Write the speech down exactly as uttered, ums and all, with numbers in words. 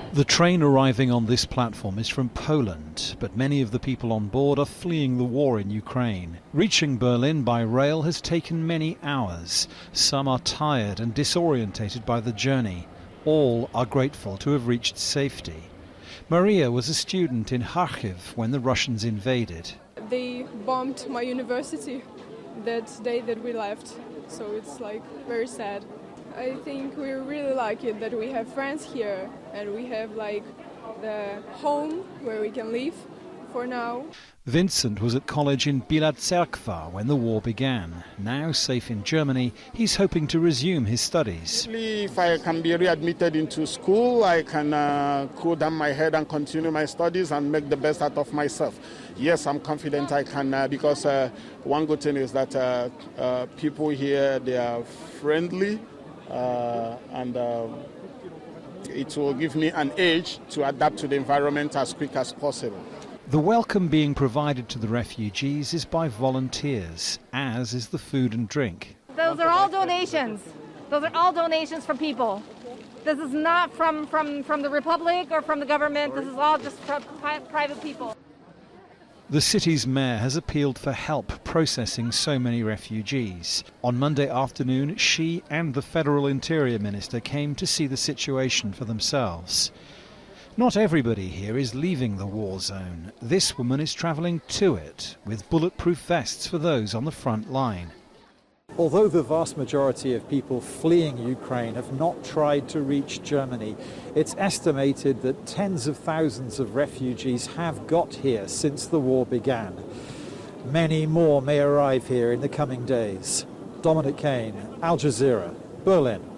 The train arriving on this platform is from Poland, but many of the people on board are fleeing the war in Ukraine. Reaching Berlin by rail has taken many hours. Some are tired and disorientated by the journey. All are grateful to have reached safety. Maria was a student in Kharkiv when the Russians invaded. They bombed my university that day that we left, so it's like very sad. I think we're really lucky that we have friends here and we have like the home where we can live for now. Vincent was at college in Bila Tserkva when the war began. Now safe in Germany, he's hoping to resume his studies. If I can be readmitted into school, I can uh, cool down my head and continue my studies and make the best out of myself. Yes, I'm confident I can uh, because uh, one good thing is that uh, uh, people here, they are friendly. Uh, and uh, it will give me an edge to adapt to the environment as quick as possible. The welcome being provided to the refugees is by volunteers, as is the food and drink. Those are all donations. Those are all donations from people. This is not from, from, from the Republic or from the government. This is all just from private people. The city's mayor has appealed for help processing so many refugees. On Monday afternoon, she and the federal interior minister came to see the situation for themselves. Not everybody here is leaving the war zone. This woman is travelling to it, with bulletproof vests for those on the front line. Although the vast majority of people fleeing Ukraine have not tried to reach Germany, it's estimated that tens of thousands of refugees have got here since the war began. Many more may arrive here in the coming days. Dominic Kane, Al Jazeera, Berlin.